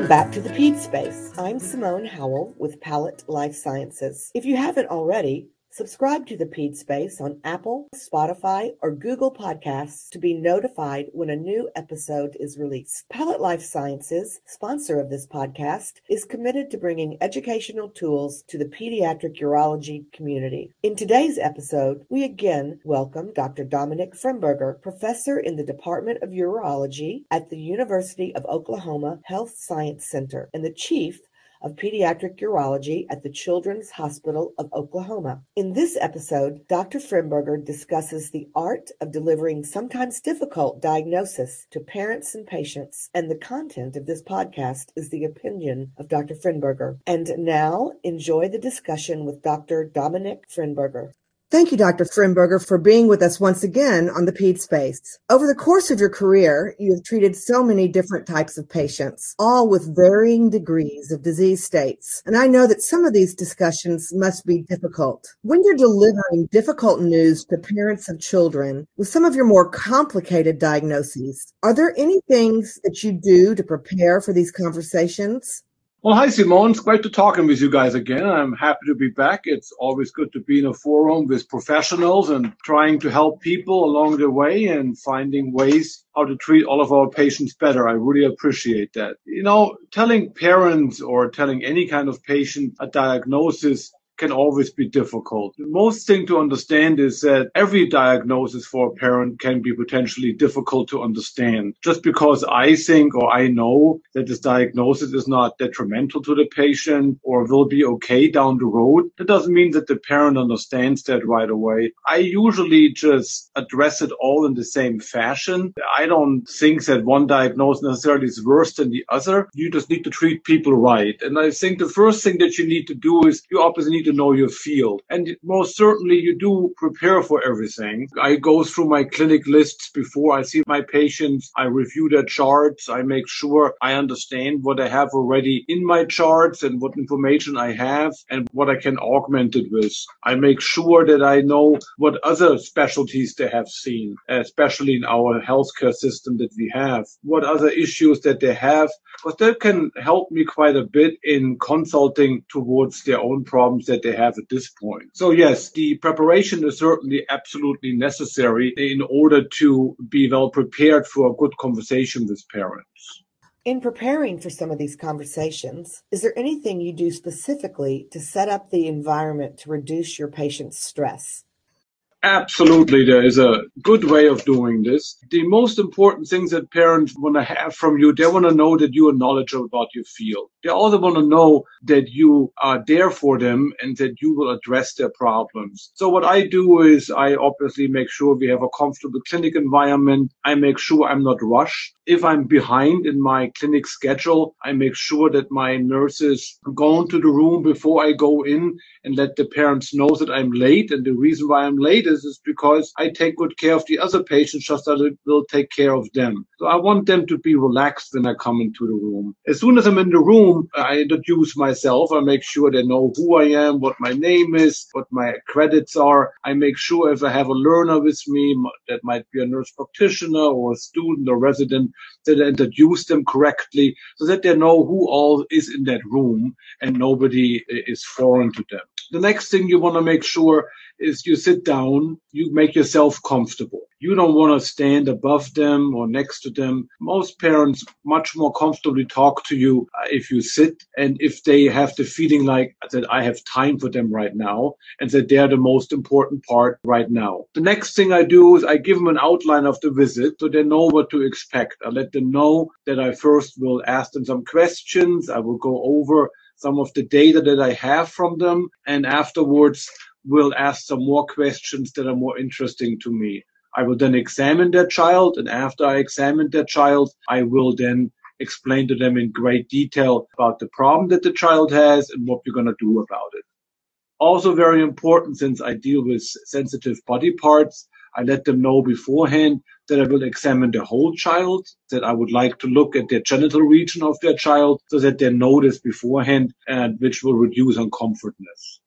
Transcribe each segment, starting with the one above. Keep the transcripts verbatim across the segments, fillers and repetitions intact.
back to the Ped Space. I'm Simone Howell with Palette Life Sciences. If you haven't already, subscribe to the Ped Space on Apple, Spotify, or Google Podcasts to be notified when a new episode is released. Palette Life Sciences, sponsor of this podcast, is committed to bringing educational tools to the pediatric urology community. In today's episode, we again welcome Doctor Dominic Frimberger, professor in the Department of Urology at the University of Oklahoma Health Science Center and the chief of Pediatric Urology at the Children's Hospital of Oklahoma. In this episode, Doctor Frimberger discusses the art of delivering sometimes difficult diagnosis to parents and patients, and the content of this podcast is the opinion of Doctor Frimberger. And now, enjoy the discussion with Doctor Dominic Frimberger. Thank you, Doctor Frimberger, for being with us once again on the Ped Space. Over the course of your career, you have treated so many different types of patients, all with varying degrees of disease states. And I know that some of these discussions must be difficult. When you're delivering difficult news to parents of children with some of your more complicated diagnoses, are there any things that you do to prepare for these conversations? Well, hi, Simone. It's great to talking with you guys again. I'm happy to be back. It's always good to be in a forum with professionals and trying to help people along the way and finding ways how to treat all of our patients better. I really appreciate that. You know, telling parents or telling any kind of patient a diagnosis can always be difficult. The most thing to understand is that every diagnosis for a parent can be potentially difficult to understand. Just because I think or I know that this diagnosis is not detrimental to the patient or will be okay down the road, that doesn't mean that the parent understands that right away. I usually just address it all in the same fashion. I don't think that one diagnosis necessarily is worse than the other. You just need to treat people right. And I think the first thing that you need to do is you obviously need to know your field. And most certainly you do prepare for everything. I go through my clinic lists before I see my patients. I review their charts. I make sure I understand what I have already in my charts and what information I have and what I can augment it with. I make sure that I know what other specialties they have seen, especially in our healthcare system that we have, what other issues that they have, because that can help me quite a bit in consulting towards their own problems that they have at this point. So yes, the preparation is certainly absolutely necessary in order to be well prepared for a good conversation with parents. In preparing for some of these conversations, is there anything you do specifically to set up the environment to reduce your patient's stress? Absolutely, there is a good way of doing this. The most important things that parents want to have from you, they want to know that you are knowledgeable about your field. They also want to know that you are there for them and that you will address their problems. So what I do is I obviously make sure we have a comfortable clinic environment. I make sure I'm not rushed. If I'm behind in my clinic schedule, I make sure that my nurses go into the room before I go in and let the parents know that I'm late. And the reason why I'm late is, is because I take good care of the other patients, just as I will take care of them. So I want them to be relaxed when I come into the room. As soon as I'm in the room, I introduce myself. I make sure they know who I am, what my name is, what my credits are. I make sure if I have a learner with me, that might be a nurse practitioner or a student or resident, that I introduce them correctly so that they know who all is in that room and nobody is foreign to them. The next thing you want to make sure is you sit down, you make yourself comfortable. You don't want to stand above them or next to them. Most parents much more comfortably talk to you if you sit and if they have the feeling like that I have time for them right now and that they're the most important part right now. The next thing I do is I give them an outline of the visit so they know what to expect. I let them know that I first will ask them some questions. I will go over some of the data that I have from them, and afterwards will ask some more questions that are more interesting to me. I will then examine their child, and after I examine their child, I will then explain to them in great detail about the problem that the child has and what we're going to do about it. Also very important, since I deal with sensitive body parts, I let them know beforehand that I will examine the whole child, that I would like to look at the genital region of their child so that they know this beforehand, and which will reduce uncomfortness.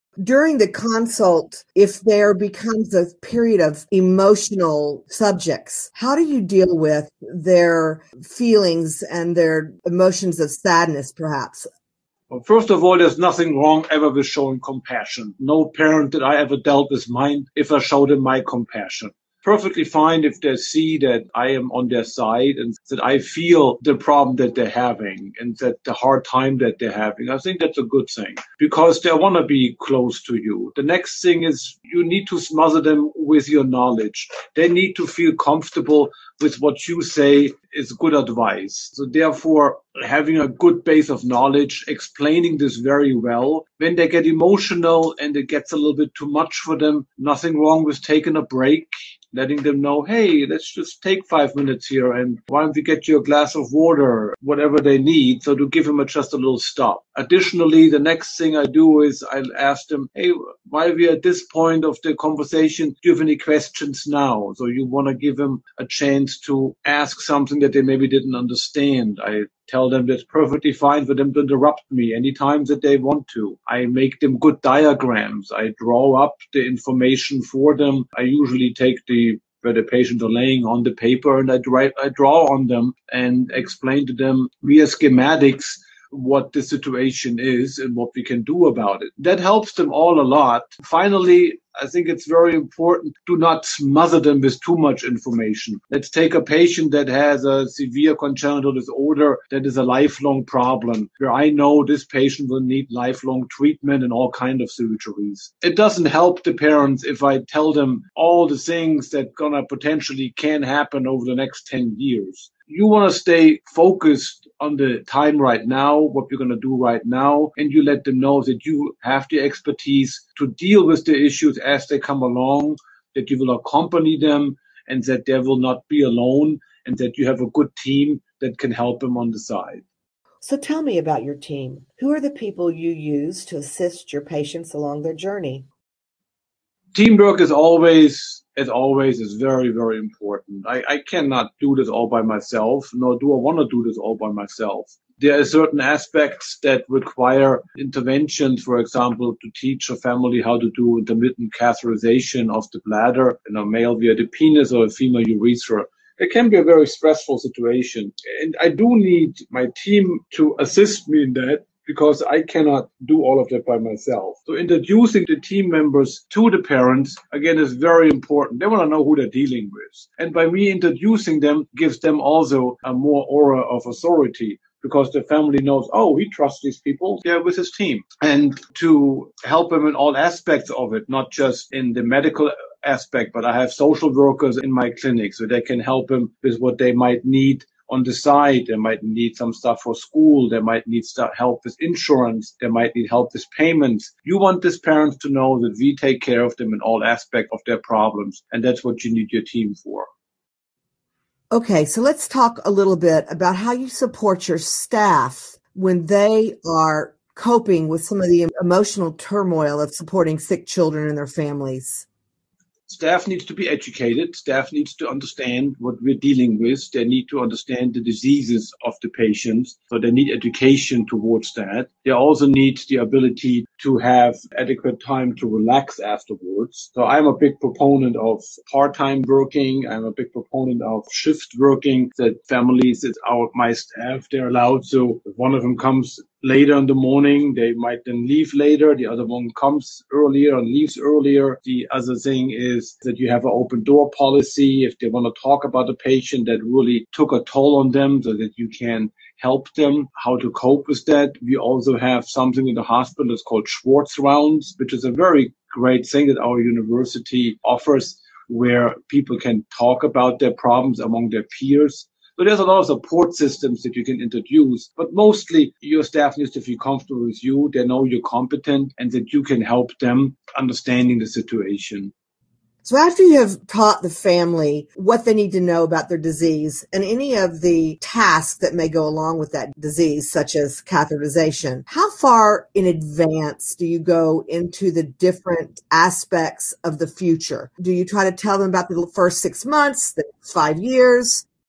During the consult, if there becomes a period of emotional subjects, how do you deal with their feelings and their emotions of sadness, perhaps? Well, first of all, there's nothing wrong ever with showing compassion. No parent that I ever dealt with mind if I showed them my compassion. Perfectly fine if they see that I am on their side and that I feel the problem that they're having and that the hard time that they're having. I think that's a good thing because they want to be close to you. The next thing is you need to smother them with your knowledge. They need to feel comfortable with what you say is good advice. So therefore, having a good base of knowledge, explaining this very well. When they get emotional and it gets a little bit too much for them, nothing wrong with taking a break, letting them know, hey, let's just take five minutes here and why don't we get you a glass of water, whatever they need. So to give them a, just a little stop. Additionally, the next thing I do is I ask them, hey, while we're at this point of the conversation, do you have any questions now? So you want to give them a chance to ask something that they maybe didn't understand. I tell them that's perfectly fine for them to interrupt me anytime that they want to. I make them good diagrams. I draw up the information for them. I usually take the where the patients are laying on the paper and I, dry, I draw on them and explain to them via schematics what the situation is and what we can do about it. That helps them all a lot. Finally, I think it's very important to not smother them with too much information. Let's take a patient that has a severe congenital disorder that is a lifelong problem, where I know this patient will need lifelong treatment and all kinds of surgeries. It doesn't help the parents if I tell them all the things that gonna potentially can happen over the next ten years. You want to stay focused on the time right now, what you're going to do right now, and you let them know that you have the expertise to deal with the issues as they come along, that you will accompany them, and that they will not be alone, and that you have a good team that can help them on the side. So tell me about your team. Who are the people you use to assist your patients along their journey? Teamwork is always, as always, is very, very important. I, I cannot do this all by myself, nor do I want to do this all by myself. There are certain aspects that require interventions, for example, to teach a family how to do intermittent catheterization of the bladder in a male via the penis or a female urethra. It can be a very stressful situation. And I do need my team to assist me in that, because I cannot do all of that by myself. So introducing the team members to the parents, again, is very important. They want to know who they're dealing with. And by me introducing them gives them also a more aura of authority, because the family knows, oh, he trusts these people, they're with his team. And to help them in all aspects of it, not just in the medical aspect, but I have social workers in my clinic, so they can help them with what they might need on the side. They might need some stuff for school. They might need stuff, help with insurance. They might need help with payments. You want these parents to know that we take care of them in all aspects of their problems. And that's what you need your team for. Okay, so let's talk a little bit about how you support your staff when they are coping with some of the emotional turmoil of supporting sick children and their families. Staff needs to be educated. Staff needs to understand what we're dealing with. They need to understand the diseases of the patients. So they need education towards that. They also need the ability to have adequate time to relax afterwards. So I'm a big proponent of part-time working. I'm a big proponent of shift working, that families, it's our, my staff, they're allowed. So if one of them comes later in the morning, they might then leave later. The other one comes earlier and leaves earlier. The other thing is that you have an open door policy. If they want to talk about a patient that really took a toll on them, so that you can help them how to cope with that. We also have something in the hospital that's called Schwartz rounds, which is a very great thing that our university offers, where people can talk about their problems among their peers. So there's a lot of support systems that you can introduce, but mostly your staff needs to feel comfortable with you. They know you're competent and that you can help them understanding the situation. So after you have taught the family what they need to know about their disease and any of the tasks that may go along with that disease, such as catheterization, how far in advance do you go into the different aspects of the future? Do you try to tell them about the first six months, the next five years?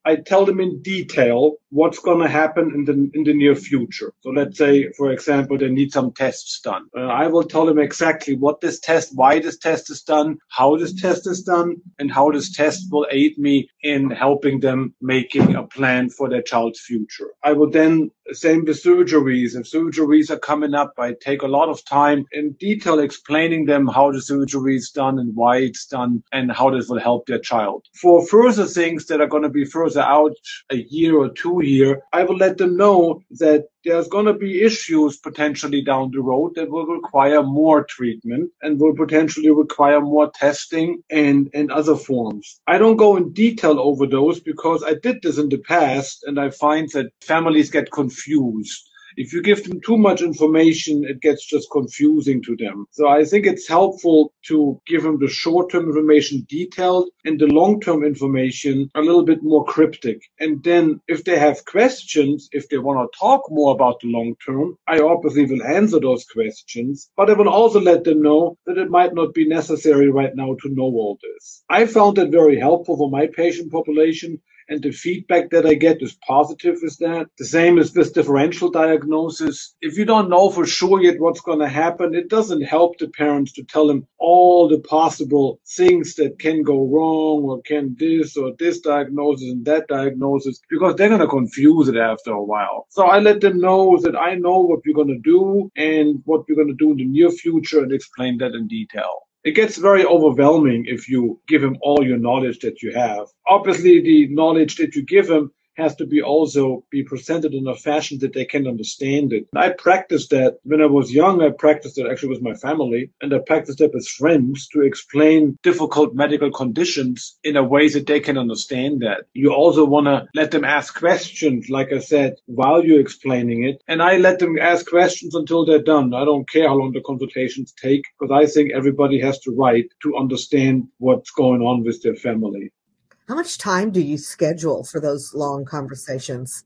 I tell them in detail what's going to happen in the in the near future. So let's say, for example, they need some tests done. Uh, I will tell them exactly what this test, why this test is done, how this test is done, and how this test will aid me in helping them making a plan for their child's future. I will then, same with surgeries. If surgeries are coming up, I take a lot of time in detail explaining them how the surgery is done and why it's done and how this will help their child. For further things that are going to be further out a year or two year, I will let them know that there's going to be issues potentially down the road that will require more treatment and will potentially require more testing and, and other forms. I don't go in detail over those because I did this in the past and I find that families get confused. If you give them too much information, it gets just confusing to them. So I think it's helpful to give them the short-term information detailed and the long-term information a little bit more cryptic. And then if they have questions, if they want to talk more about the long-term, I obviously will answer those questions, but I will also let them know that it might not be necessary right now to know all this. I found that very helpful for my patient population. And the feedback that I get is positive with that. The same as with differential diagnosis. If you don't know for sure yet what's going to happen, it doesn't help the parents to tell them all the possible things that can go wrong or can this or this diagnosis and that diagnosis, because they're going to confuse it after a while. So I let them know that I know what we're going to do and what we're going to do in the near future and explain that in detail. It gets very overwhelming if you give them all your knowledge that you have. Obviously, the knowledge that you give them has to be also be presented in a fashion that they can understand it. I practiced that when I was young. I practiced it actually with my family, and I practiced it with friends to explain difficult medical conditions in a way that they can understand that. You also want to let them ask questions, like I said, while you're explaining it. And I let them ask questions until they're done. I don't care how long the consultations take, because I think everybody has the right to understand what's going on with their family. How much time do you schedule for those long conversations?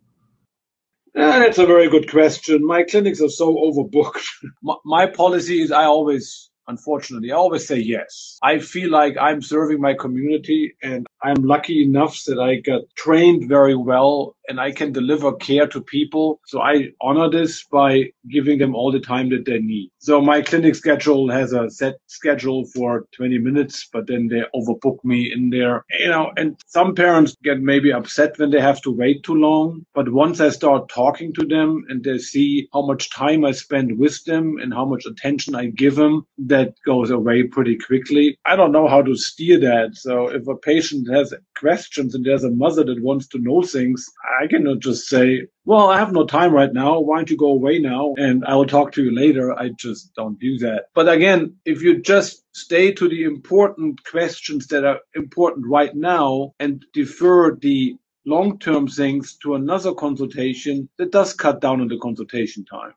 Uh, that's a very good question. My clinics are so overbooked. my, my policy is I always, unfortunately, I always say yes. I feel like I'm serving my community, and I'm lucky enough that I got trained very well and I can deliver care to people. So I honor this by giving them all the time that they need. So my clinic schedule has a set schedule for twenty minutes, but then they overbook me in there. You know, and some parents get maybe upset when they have to wait too long. But once I start talking to them and they see how much time I spend with them and how much attention I give them, that goes away pretty quickly. I don't know how to steer that. So if a patient has questions and there's a mother that wants to know things, I cannot just say, well, I have no time right now. Why don't you go away now and I will talk to you later? I just don't do that. But again, if you just stay to the important questions that are important right now and defer the long-term things to another consultation, that does cut down on the consultation time.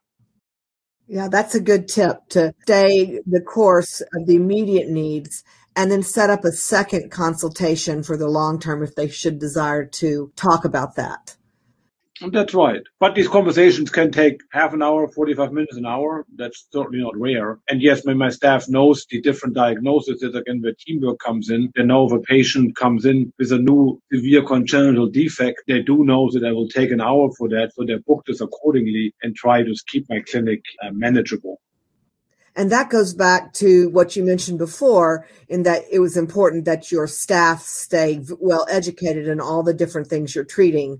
Yeah, that's a good tip, to stay the course of the immediate needs and then set up a second consultation for the long term if they should desire to talk about that. That's right. But these conversations can take half an hour, forty-five minutes, an hour. That's certainly not rare. And yes, when my staff knows the different diagnoses, that again, where teamwork comes in, they know if a patient comes in with a new severe congenital defect, they do know that I will take an hour for that. So they book this accordingly and try to keep my clinic uh, manageable. And that goes back to what you mentioned before, in that it was important that your staff stay well educated in all the different things you're treating.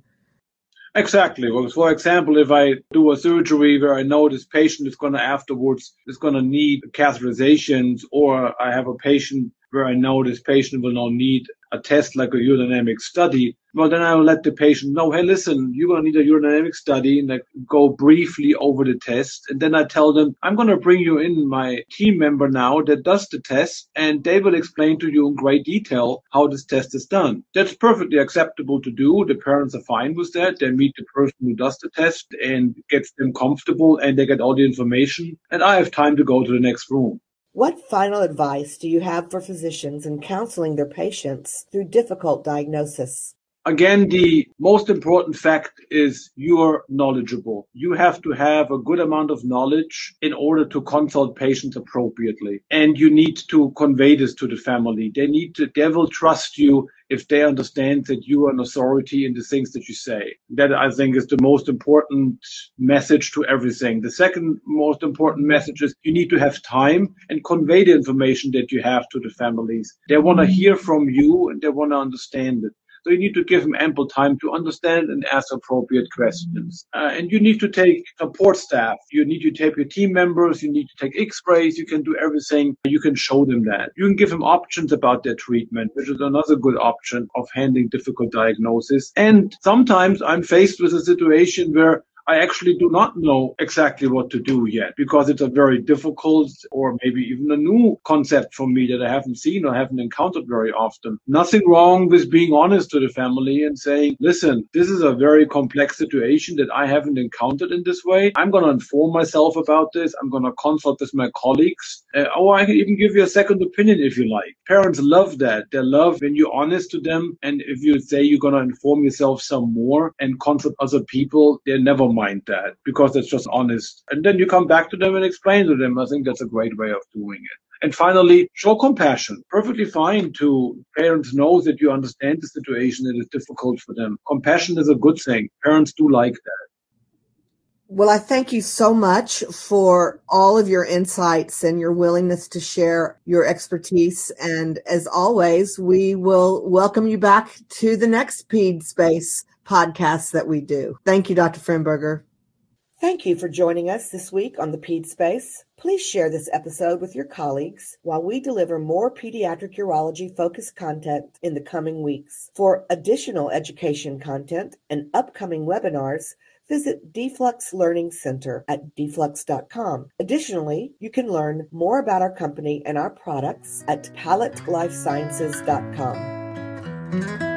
Exactly. Well, for example, if I do a surgery where I know this patient is going to afterwards is going to need catheterizations, or I have a patient where I know this patient will now need a test like a urodynamic study, well, then I will let the patient know, hey, listen, you're going to need a urodynamic study, and I go briefly over the test. And then I tell them, I'm going to bring you in my team member now that does the test, and they will explain to you in great detail how this test is done. That's perfectly acceptable to do. The parents are fine with that. They meet the person who does the test and gets them comfortable, and they get all the information. And I have time to go to the next room. What final advice do you have for physicians in counseling their patients through difficult diagnosis? Again, the most important fact is you're knowledgeable. You have to have a good amount of knowledge in order to consult patients appropriately. And you need to convey this to the family. They need to, they will trust you if they understand that you are an authority in the things that you say. That, I think, is the most important message to everything. The second most important message is you need to have time and convey the information that you have to the families. They want to hear from you and they want to understand it. So you need to give them ample time to understand and ask appropriate questions. Uh, and you need to take support staff. You need to take your team members. You need to take x-rays. You can do everything. You can show them that. You can give them options about their treatment, which is another good option of handling difficult diagnosis. And sometimes I'm faced with a situation where I actually do not know exactly what to do yet because it's a very difficult or maybe even a new concept for me that I haven't seen or haven't encountered very often. Nothing wrong with being honest to the family and saying, listen, this is a very complex situation that I haven't encountered in this way. I'm going to inform myself about this. I'm going to consult with my colleagues. Uh, or I can even give you a second opinion if you like. Parents love that. They love when you're honest to them. And if you say you're going to inform yourself some more and consult other people, they never mind that because it's just honest. And then you come back to them and explain to them. I think that's a great way of doing it. And finally, show compassion. Perfectly fine to parents know that you understand the situation that is difficult for them. Compassion is a good thing. Parents do like that. Well, I thank you so much for all of your insights and your willingness to share your expertise. And as always, we will welcome you back to the next Ped Space podcast that we do. Thank you, Doctor Frenberger. Thank you for joining us this week on the Ped Space. Please share this episode with your colleagues while we deliver more pediatric urology-focused content in the coming weeks. For additional education content and upcoming webinars, visit Deflux Learning Center at deflux dot com. Additionally, you can learn more about our company and our products at palette life sciences dot com.